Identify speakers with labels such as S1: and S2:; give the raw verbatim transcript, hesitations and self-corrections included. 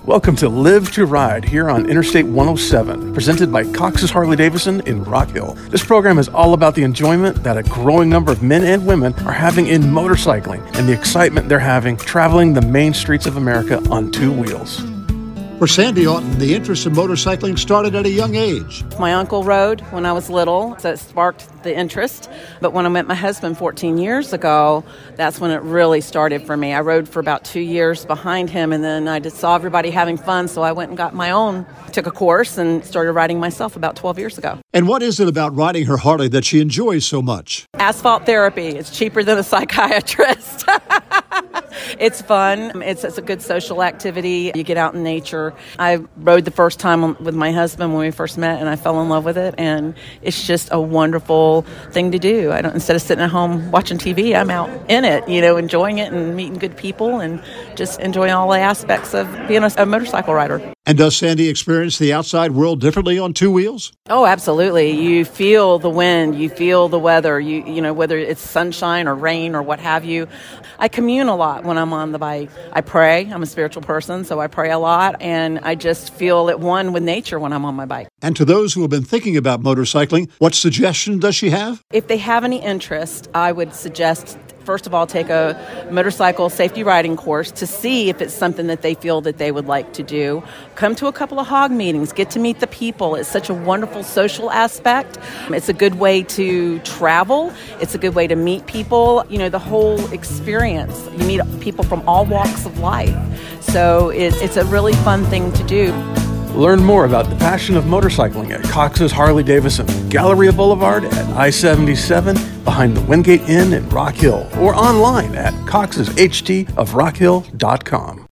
S1: Welcome to Live to Ride here on Interstate one oh seven, presented by Cox's Harley-Davidson in Rock Hill. This program is all about the enjoyment that a growing number of men and women are having in motorcycling and the excitement they're having traveling the main streets of America on two wheels.
S2: For Sandy Auten, the interest in motorcycling started at a young age.
S3: My uncle rode when I was little, so it sparked the interest. But when I met my husband fourteen years ago, that's when it really started for me. I rode for about two years behind him, and then I just saw everybody having fun, so I went and got my own, took a course, and started riding myself about twelve years ago.
S2: And what is it about riding her Harley that she enjoys so much?
S3: Asphalt therapy. It's cheaper than a psychiatrist. It's fun. It's, it's a good social activity. You get out in nature. I rode the first time with my husband when we first met, and I fell in love with it. And it's just a wonderful thing to do. I don't, instead of sitting at home watching T V, I'm out in it, you know, enjoying it and meeting good people and just enjoying all the aspects of being a, a motorcycle rider.
S2: And does Sandy experience the outside world differently on two wheels?
S3: Oh, absolutely. You feel the wind, you feel the weather, you you know, whether it's sunshine or rain or what have you. I commune a lot when I'm on the bike. I pray. I'm a spiritual person, so I pray a lot, and I just feel at one with nature when I'm on my bike.
S2: And to those who have been thinking about motorcycling, what suggestion does she have?
S3: If they have any interest, I would suggest, first of all, take a motorcycle safety riding course to see if it's something that they feel that they would like to do. Come to a couple of hog meetings, get to meet the people. It's such a wonderful social aspect. It's a good way to travel. It's a good way to meet people. You know, the whole experience. You meet people from all walks of life. So it, it's a really fun thing to do.
S1: Learn more about the passion of motorcycling at Cox's Harley-Davidson, Galleria Boulevard at I seventy-seven, behind the Wingate Inn in Rock Hill, or online at cox's h t of rock hill dot com.